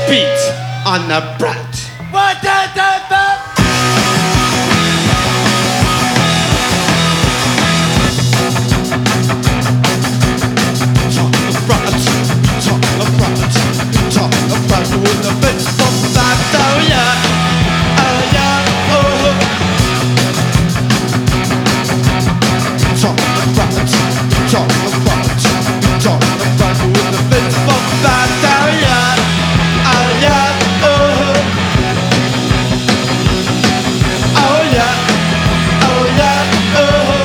beat on the brat. What the with the bits from that, oh yeah, oh yeah, oh. Talk about with the bits from that, oh yeah, oh yeah, oh. Oh yeah, oh yeah, oh.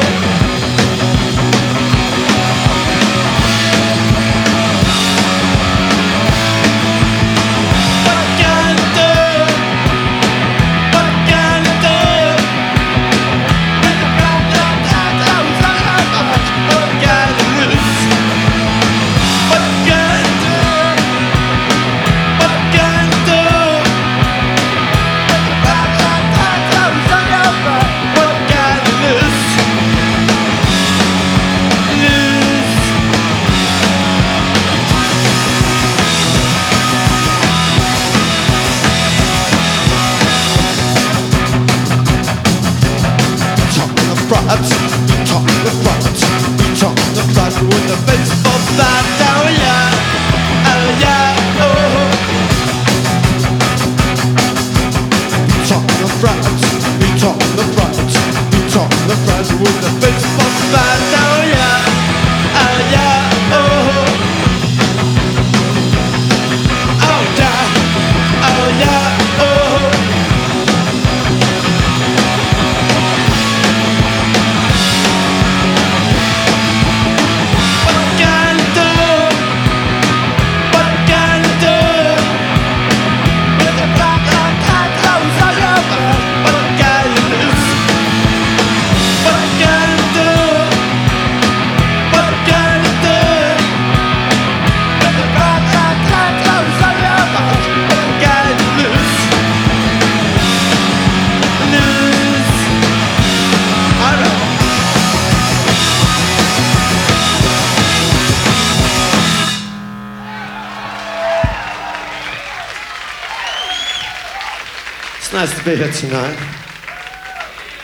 Talk the front with the baseball bat, oh yeah, oh yeah, oh. Talk the front with the baseball bat, oh yeah, oh yeah, oh. Oh yeah, oh yeah, oh. It's nice to be here tonight.